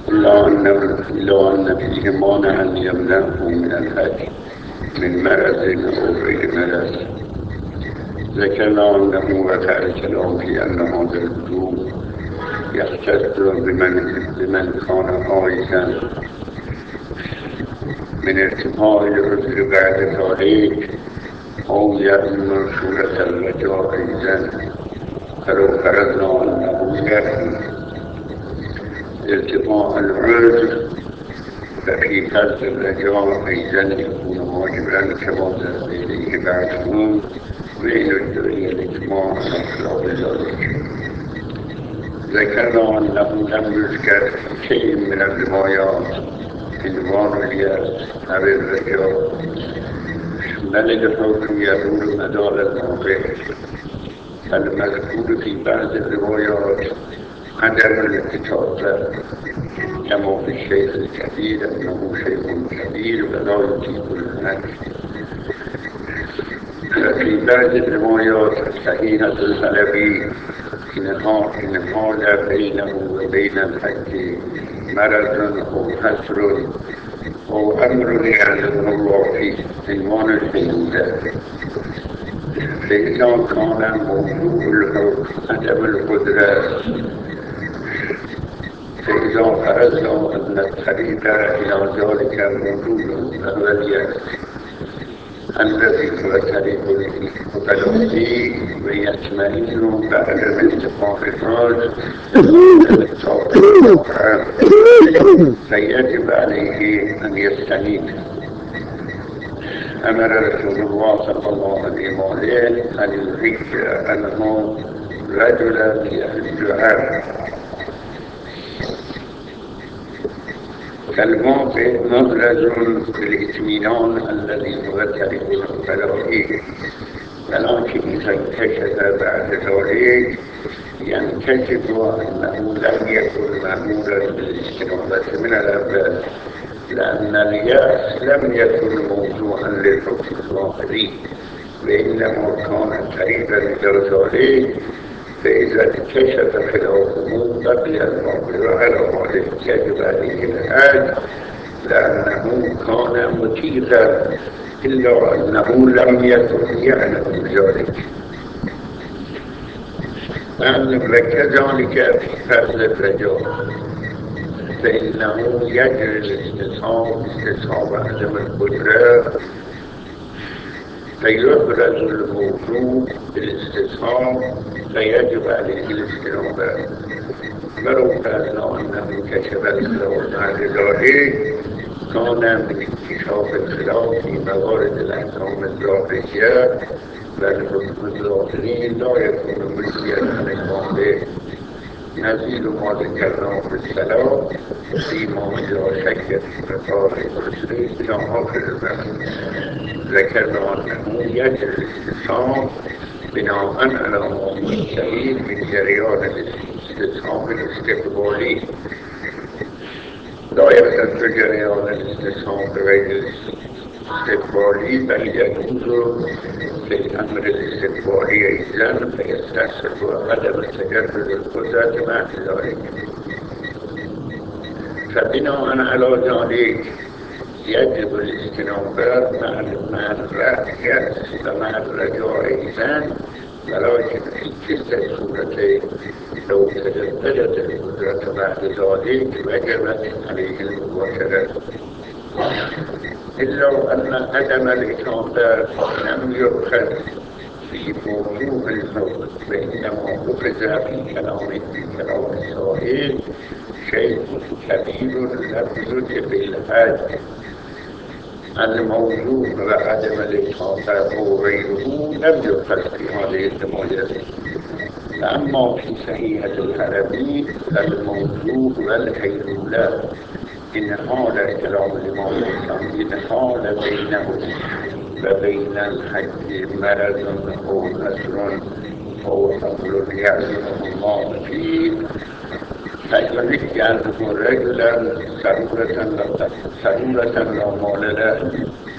إلا أن فيه مانعا يمنعه من الحج من مرض أو غير مرض. ذكرنا أنه وقع الكلام في أن هذا الوجوب يختص بمن كان عاجزا من ارتفاع العذر بعد ذلك أو يأمن صورة الرجاء أيضا. فلو فرضنا أنه يأتي ارتفاع العذر ففي فرض الرجاء أيضا يكون واجبا كما ذهب إليه بعضهم وإن ادعي الإجماع على خلاف ذلك. ذكرنا أنه لم يذكر شيء من الروايات عنوان اليأس أو الرجاء، بل الحكم يدور مدار الموقع. فالمذكور في بعض الروايات عدم الاتفاق كما في الشيخ الكبير أنه شيخ كبير ولا يطيق الحج. ففي بعض الروايات الصحيحة الحلبي إن حال بينه وبين الحج مرض أو حسر أو أمر يعلمه الله فيه عنوان الحدود. فإذا كان موضوع الحكم عدم القدرة، فإذا فرضنا أن الطريق إلى ذلك موجود فهو اليأس الذي هو طريق الغلبي ويطمئن بعد انتفاع الحال فيجب عليه أن يستنيب. أمر رسول الله صلى الله عليه وسلم أن يحج عنه رجلا يحج عنه. فالموقع مبرز بالاطمئنان الذي هو طريق الغلبي، ولكن إذا انكشف بعد ذلك ينكشف أنه لم يكن مأمورا بالاستنابة من الأول، لأن اليأس لم يكن موضوعا للحكم الظاهري وإنما كان قريبا إلى ذلك. فإذا انكشف خلافه بقي الموضوع على حاله يجب عليه الحج لأنه كان مطيقا، إلا أنه لم يكن يعلم ذلك. وكذلك في فرض الرجاء فإنه يجري الاستصحاب عدم القدرة، فيبرز الموضوع بالاستصحاب فيجب عليه الاستنابة. ولو فرضنا أنه كشف الخلاف بعد ذلك كان من انكشاف الخلاف في موارد الأحكام الظاهرية، والحكم الظاهري لا يكون مجزيا عن الواقع، نزيل ما ذكرناه في الصلاة فيما لا شك في رفاع العسر إلى آخر البحث. ذكرنا أنه يجري الاستصحاب بناء على ما مستحيل من جريان الاستصحاب الاستقبالي. لا يختص جريان الاستصحاب بغير الاستقبالي بل يجوز في الأمر الاستقبالي أيضا، فيستصحب عدم تجدد القدرة بعد ذلك. فبناء على ذلك يجب الاستنابة مع اليأس ومع الرجاء أيضا، ولكن في كلتا الصورتين لو تجددت القدرة بعد ذلك وجبت عليه المباشرة، إلا أن عدم الإتابة لم يؤخذ في موضوع الحكم، وإنما أخذ في كلام السائل شيء كبير لم يجب الحج. الموضوع وعدم الإتابة وغيره لم يؤخذ في هذه الرواية. أما في صحيحة الحلبي الموضوع والحيلولة إن حال كلام الإمام الحسن إن حال بينه وبين الحج مرض أو أسر أو أمر يعلمه الله فيه فيحج عنه رجلا سرورة لا مال له.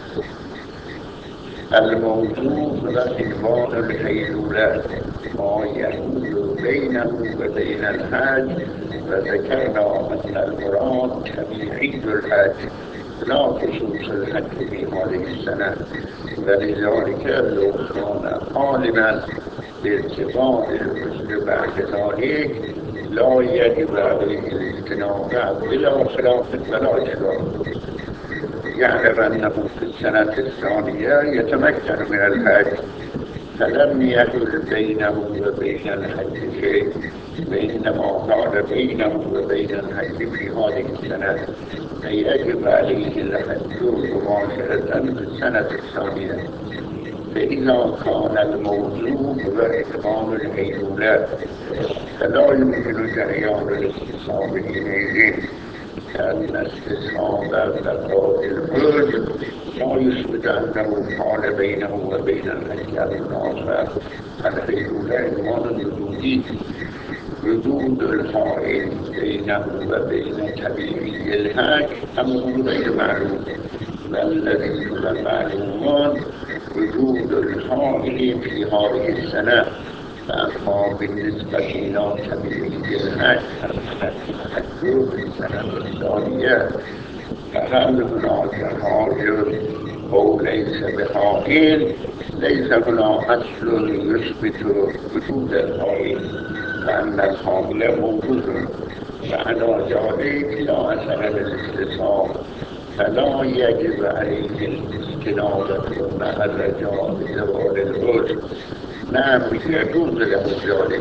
الموضوع وعنوان الحيلولة ما يحول بينه وبين الحج وذكرنا أن المراد طبيعي الحج لا خصوص الحج في هذه السنة، ولذلك لو كان عالما بارتفاع العذر بعد ذلك لا يجب عليه الاجتناب بلا خلاف ولا إشكال. يعلم أنه في السنة الثانية يتمكن من الحج، فلم يحل بينه وبين الحج شيء، وإنما كان بينه وبين الحج في هذه السنة، فيجب عليه الحج مباشرة في السنة الثانية. فإذا كان الموضوع هو إتمام الهيولة فلا يمكن جريان الاستصحاب حينئذ، لأن استصحاب بقاء العذر لا يثبت أنه كان بينه وبين الحج الآخر. الهيولة إيمان وجودي، وجود الحائل بينه وبين طبيعي الحج أمر غير معلوم، والذي هو معلوم وجود الحائل في هذه السنة. فأما بالنسبة إلى طبيعي الحج الحج في السنة الثانية فهل هناك حائل أو ليس بحائل؟ ليس هنا أصل يثبت وجود الحائل، فأن الحائل موجود، فعلى ذلك لا أثر للاستصحاب، فلا يجب عليه الاستنابة مع الرجاء بزوال العذر. نعم يجوز له ذلك،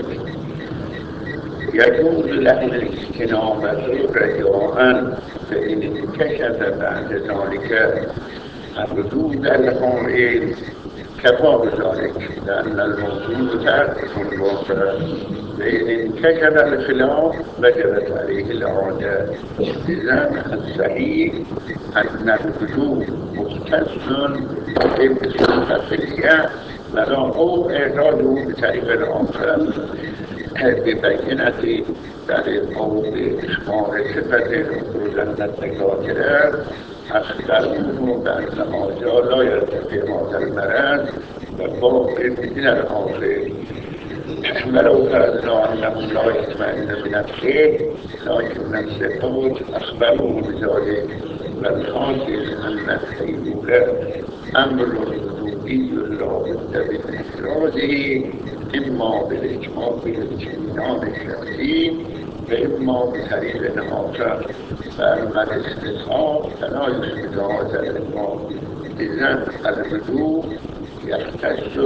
يجوز له الاستنابة رجاء، فإن انكشف بعد ذلك وجود الحائل كفى بذلك، لأن الموضوع تعرف الواقع، فإن انكشف الخلاف وجبت عليه العادة. إذن الصحيح أن الوجوب مختص بالصفة ولا أو إعراضه بطريق الآخر ببينة طريق أو بإشمار صفة روزن الدكاترة أخبروه بأن هذا لا يرتفع هذا المرض وباقي من الآخر، ولو فرضنا أنه لا يطمئن بنفسه لكن الثقات أخبروه بذلك، والحاصل أن الهيولة أمر وجودي لا بد من إفراده، إما بالاطمئنان الشخصي وإما بطريق آخر، فأما الاستصحاب فلا يثبت هذا الإمام. إذن الوجوب يختص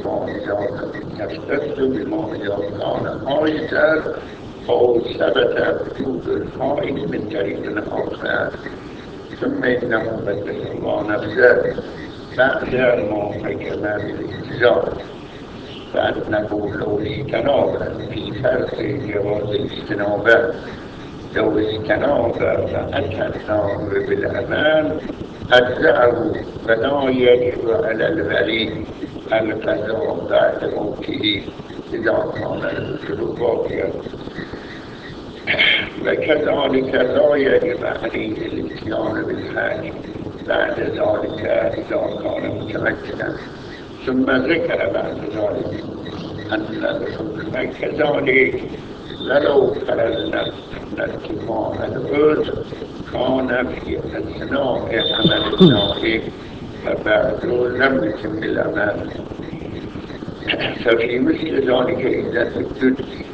بما إذا كان حائزا أو ثبت وجود الحائز من طريق آخر. ثم إنه بدل الله نفسه بعد ما حكم بالاجتزاء فأنه لو استناب في فرق جواز الاستنابة، لو استناب فأتى النار بالأمان أجزعه، فلا يجب على الولي القضاء بعد موته إذا كان العذر باقيا، وكذلك لا يجب عليه الاتيان بالحج بعد ذلك إذا كان متمكنا. ثم ذكر بعد ذلك أن الحكم كذلك، ولو فرضنا أن ارتفاع العذر كان في أثناء عمل النائب وبعد لم يتم العمل، ففي مثل ذلك إذا الجزء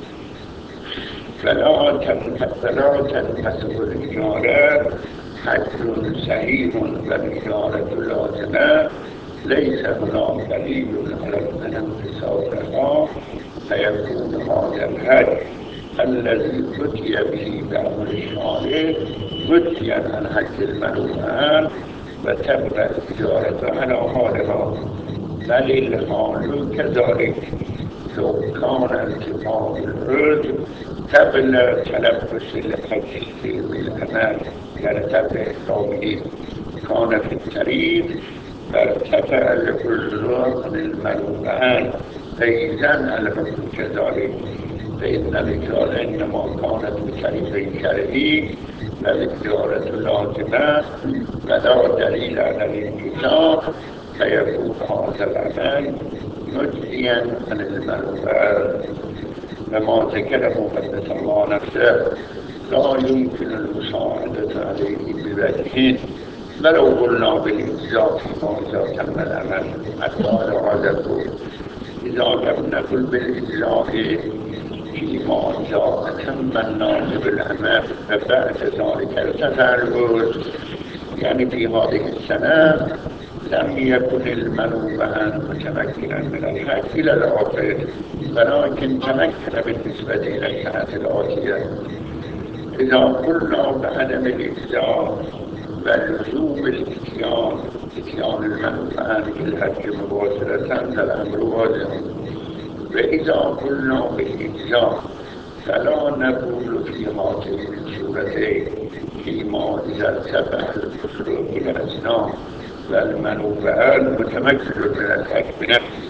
فلا تنفسخ الإجارة، حج صحيح والإجارة لازمة، ليس هناك دليل على انفساخها، فيكون هذا الحج الذي فتي به بأمر الشارع فتيا عن حج المنوعان، وتبقى الإجارة على حالها، بل الحال كذلك. لو كان ارتفاع العذر قبل تلبس الحج بالأمان قبل إحرامه كان في الطريق فارتفع العذر عن المنوعان، فإذن الحكم كذلك، فإن الإجارة إنما كانت بطريق شرعي والإجارة لازمة ولا دليل على الانكسار، فيكون هذا العمل مجزيا عن المنوع. و ما ذکر مقدس الله نفسه لا يمكن المساعدة عليه بوجه ولو قلنا بالإجزاء فيما إذا تم العمل حتى هذا القول إذا لم نقل بالإجزاء فيما إذا أتم الناس بالعمل فبعد ذلك ارتفع العرض يعني في هذه السنة لم يكن المنوب متمكنا من الحج إلى الآخر ولكن تمكن بالنسبة إلى السنة الآتية إذا قلنا بعدم الإجزاء ولزوم إتيان المنوب بالحج مباشرة فالأمر واضح وإذا قلنا بالإجزاء فلا نقول في هذه الصورتين فيما إذا ارتفع الكفر بالأسنان والمنوبان متمكن من الحج بنفسه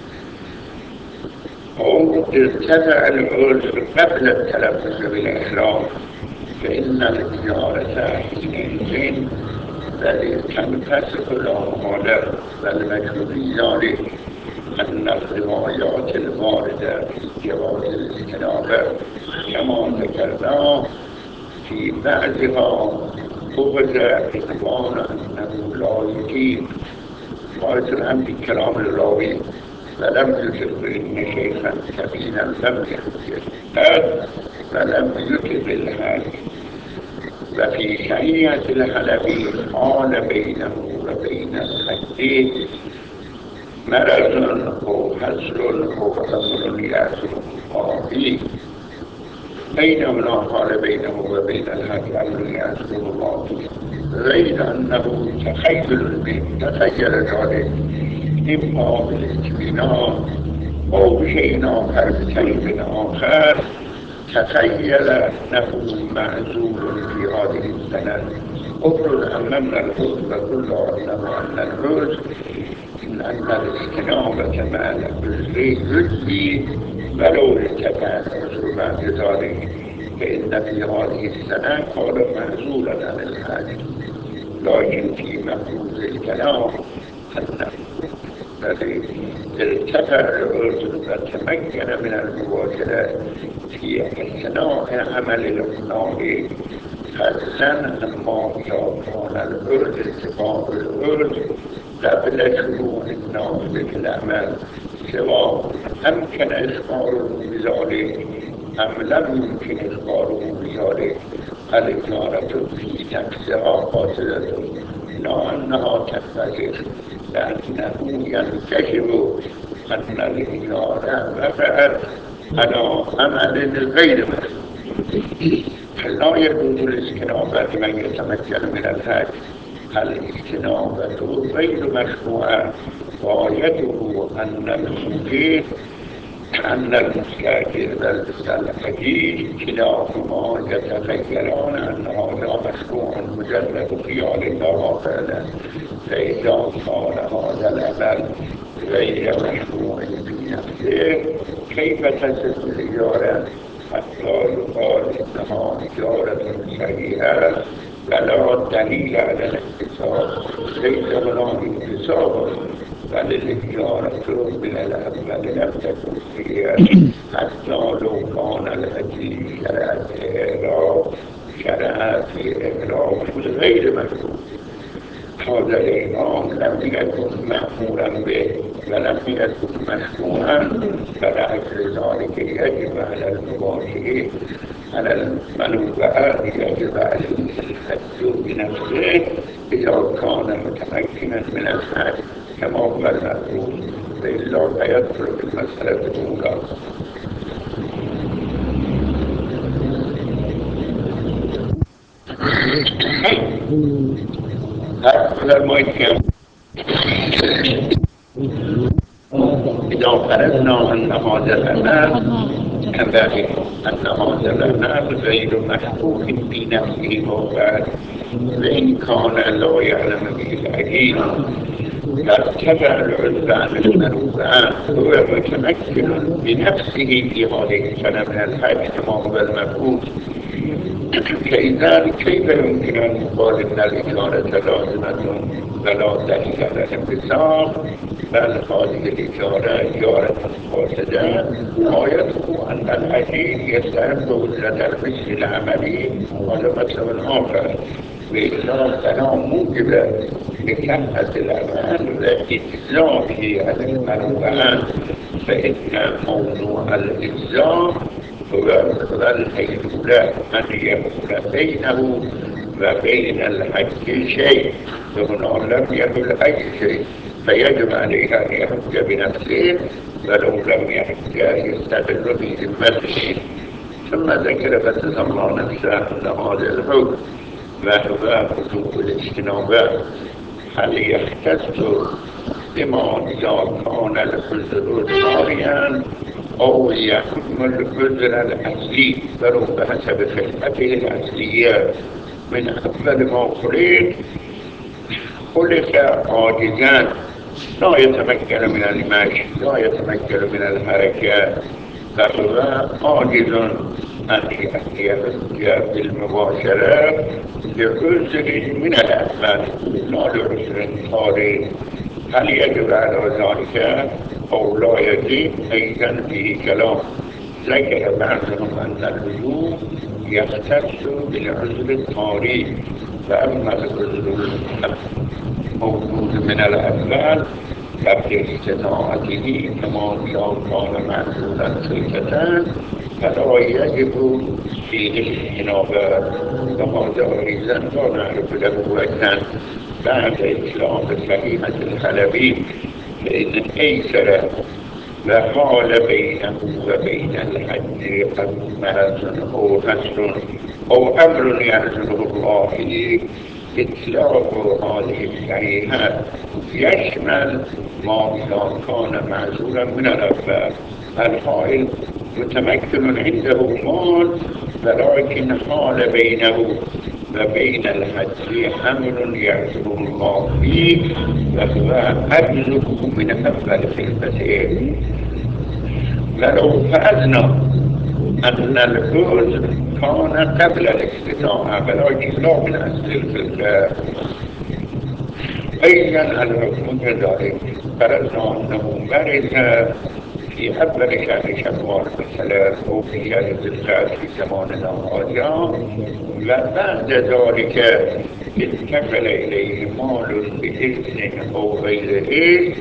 أو ارتفع العذر قبل التلفظ بالإحرام فإن الإجارة حينئذ بل تنفسخ لا محالة والوجه في ذلك أن الروايات الواردة في جواز الاستنابة كما ذكرنا في بعضها أخذ عنوان أنه لا يجيب قالت الأمر كلام الراوي ولم يجب إن شيخا كبيرا لم يجب ولم يجب الحج وفي شريعة الحلبي حال بينه وبين الحج مرض أو حصر أو أمر يأتي فيه بينهما حال بينه وبين الحج أمر يأتي فيه غير أنه تخيل ذلك إما بالاطمئنان أو بشيء آخر بكلمة آخر تخيل أنه معزول في هذه السنة افرض أمامنا العذر وكل أن العذر أن الاستنابة مع العذر يجزي ولو ارتفع العذر بعد ذلك فإن في هذه السنة كان معزولا عن الحج لكن في مفروض الكلام أنه الذي ارتفع العذر وتمكن من المباشرة في أثناء عمل الأمناء خاصة أما إذا كان العذر ارتفاع العذر قبل شروع الناس بالعمل سواء أمكن إخباره بذلك أم لم يمكن إخباره بذلك الإجارة في نفسها فاسدة لا أنها تنفسخ لأنه ينكشف أن الإجارة وقعت على عمل غير مسلم لا يجوز الاستنابة لمن يتمكن من الحج الاستنابة غير مشروعة غايته أن المستأجر والحجيج كلاهما يتخيلون أن هذا مشروع مجرد خيال لا واقع له فإذا كان هذا العمل غير مشروع في نفسه كيف تصح الإجارة حتى يقال إنها إجارة صحيحة ولا دليل على الانتصاب ليس هناك انتصاب بل الإجارة من الأول لم تكن فيها حتى لو كان الحجيج شرع في إحرام غير مشروع هذا الإحرام لم يكن مأمورا به ولم يكن مشروعا فلأجل ذلك يجب على المباشرين على المنوبات يجب عليه الحج بنفسه إذا كان متمكنا من الحج كما هو المأمور وإلا فيترك المسألة الأولى. هذا المهم إذا فرضنا أن هذا العمل كذلك أن هذا العمل غير مشروع في نفسه وقعت وإن كان لا يعلم به العجيب فارتفع العذر عن المنوبات هو متمكن بنفسه في هذه السنة من الحج كما هو المفروض فإذا كيف يمكن أن يقال أن الإجارة لازمة ولا دليل على الانتصاب بل هذه الإجارة إجارة فاسدة غايته أن الأجير يستحق أجرة المثل العملي. هذا مطلب آخر، وإطلاق فلا موجب لكافة الأعمال وإجزائه عن المرفوعات، فإن موضوع الإجزاء هو الهيئة أن يكون بينه وبين الحج شيء، وهنا لم يكن أي شيء، فيجب عليه أن يحج بنفسه، ولو لم يحج يستدل بذمته. ثم ذكر فتسمى نفسه أن هذا الحكم وهو وجوب الاجتناب هل يختص بما إذا كان العذر طارئا أو يحكم العذر الأصلي، بل بحسب خلقته الأصلية. من أول ما خلق عاجزا، لا يتمكن من المشي، لا يتمكن من الحركة، فهو عاجز أن يحج بالمباشرة لعذر من الأسباب، لا لعذر طارئ. هل يجب على ذلك أو لا يجب؟ أيضا فيه كلام. ذكر بعضهم أن الوجوب يختص بالعذر الطارئ، فأما العذر الموجود من الأسباب فباستطاعته كما لو كان معذورا خلقة فلا يجب فيه الاجتناب. وهذا أيضا لا نعرف له وجها بعد إطلاق صحيحة الحلبي، فإن أيسر وحال بينه وبين الحج مرض أو حسر أو أمر يعزله الله فيه. إطلاق هذه الصحيحات يشمل ما إذا كان معذورا من الأسباب. الحائل متمكن عنده مال، ولكن حال بينه وبين الحج أمر يعزله الله فيه، وهو عجزه من أول خلقته. ولو فرضنا أن العذر كان قبل الاستطاعة ولكن لا من أصل الخلقة، أيضا الحكم كذلك. فرضنا أنه مرض في أول شهر شوال مثلا أو في شهر ذي القعدة في زماننا هذا، وبعد ذلك انتقل إليه مال بإذن أو غير إذن،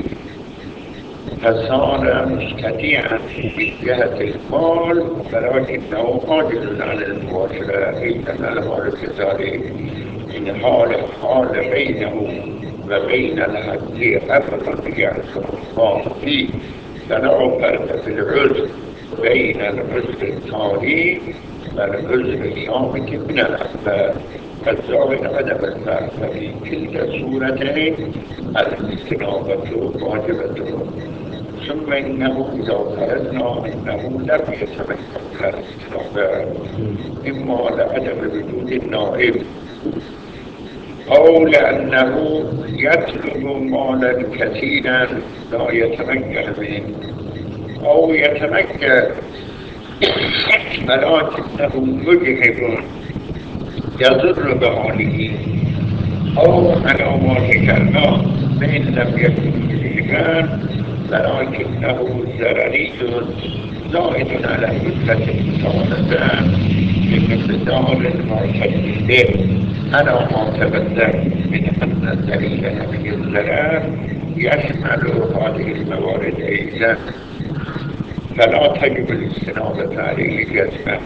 فصار مستطيعا من جهة المال ولكنه عاجز عن المباشرة. أيضا الحال كذلك، إن حال بينه وبين الحج أمر يعزم الله فيه، فلا فرق في العذر بين العذر الطارئ والعذر الثابت من الأسباب. الظاهر عدم الفرق، ففي كلتا الصورتين الاستنابة واجبة. ثم إنه إذا فرضنا أنه لم يتمكن من الاستنابة، إما لعدم وجود النائب أو لأنه يطلب مالا كثيرا لا يتمكن منه، أو يتمكن ولكنه مجهد يضر بماله، أو على ما ذكرنا فإن لم يكن مجهدا ولكنه ضرري زائد على عدة المساعدة بمقدار معتد به، على ما تقدم من أن دليل نفي الضرر يشمل هذه الموارد أيضا، فلا تجب الاستنابة عليه جزما،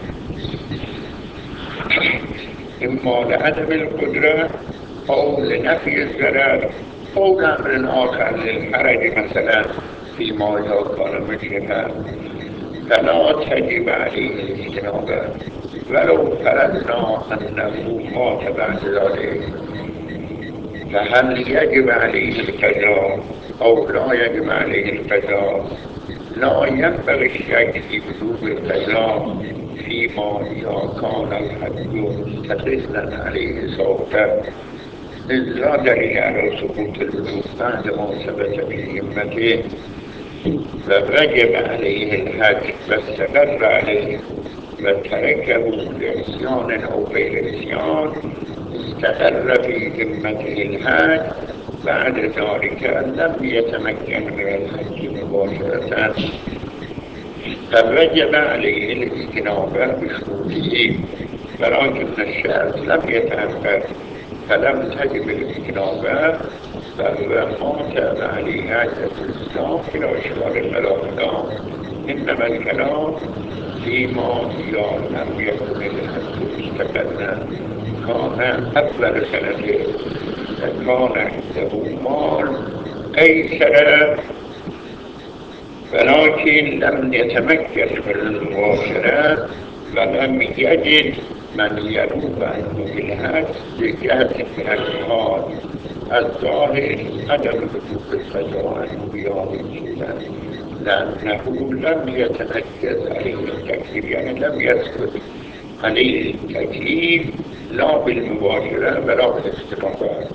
إما لعدم القدرة أو لنفي الضرر أو لأمر آخر للحرج مثلا فيما إذا كان مشركا، فلا تجب عليه الاجتناب. ولو فرضنا أنه مات بعد ذلك، فهل يجب عليه القضاء أو لا يجب عليه القضاء؟ لا ينبغي الشك في وجوب القضاء فيما إذا كان الحج مستدلا عليه سابقا، إذ لا دليل على سقوط الوجوب بعد ما ثبت في ذمته ووجب عليه الحج واستقر عليه وتركه لعصيان أو غير عصيان، استقر في ذمته الحج بعد ذلك لم يتمكن من الحج مباشرة، فوجب عليه الاجتناب بشروطه، ولكن الشرط لم يتحقق فلم تجب الاجتناب، فهو ما تاب عليه عدة الإسلام إلى أشكال الملاحظة. إنما الكلام فيما إذا لم يكن الحج مستقلا، كان أول سنته فكان عنده مال أيسر ولكن لم يتمكن من المباشرة، ولم يجد من ينوب عنه بالحج بجهة من الجهاد الظاهر عدم وجوب القضاء عنه بهذه الصورة، لأنه لم يتنكد عليه التكليف، يعني لم يثبت عليه التكليف لا بالمباشرة ولا بالاستقامة.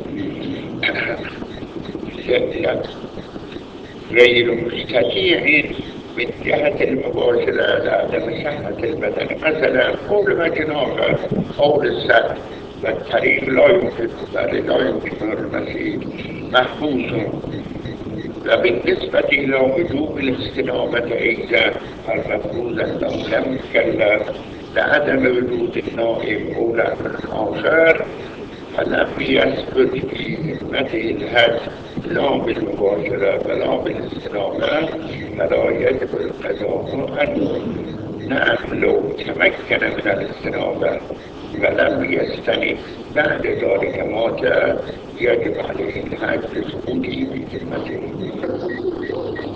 غير مستطيع من جهة المباشرة لعدم صحة البدن، مثلا قول مجنون قول السد والطريق لا يمكن، بل لا يمكن المسير محبوس. وبالنسبة إلى وجوب الاستنابة أيضا المفروض أنه لم يكلف لعدم وجود النائب أو الأمر الآخر، فلم يثبت في ذمته الحج لا بالمباشرة ولا بالاستنابة، فلا يجب القضاء عنه. نعم لو تمكن من الاستنابة ولم يستنب بعد ذلك مات، يجب عليه الحج لسقوطه في ذمته.